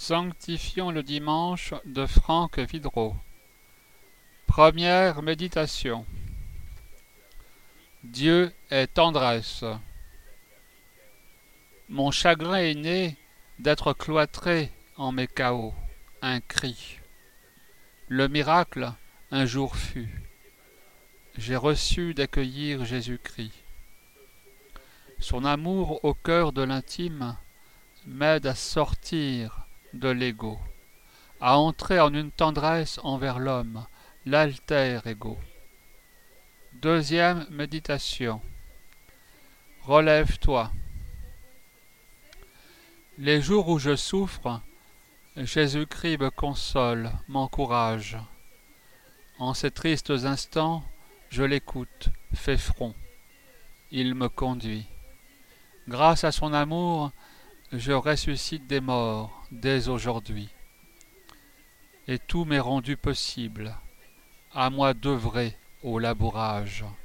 Sanctifions le dimanche de Franck Vidreau. Première méditation. Dieu est tendresse. Mon chagrin est né d'être cloîtré en mes chaos, un cri. Le miracle, un jour fut. J'ai reçu d'accueillir Jésus-Christ. Son amour au cœur de l'intime m'aide à sortir de l'ego, à entrer en une tendresse envers l'homme, l'alter ego. Deuxième méditation. Relève-toi. Les jours où je souffre, Jésus-Christ me console, m'encourage. En ces tristes instants, je l'écoute, fais front. Il me conduit. Grâce à son amour, je ressuscite des morts dès aujourd'hui. Et tout m'est rendu possible. À moi d'œuvrer au labourage.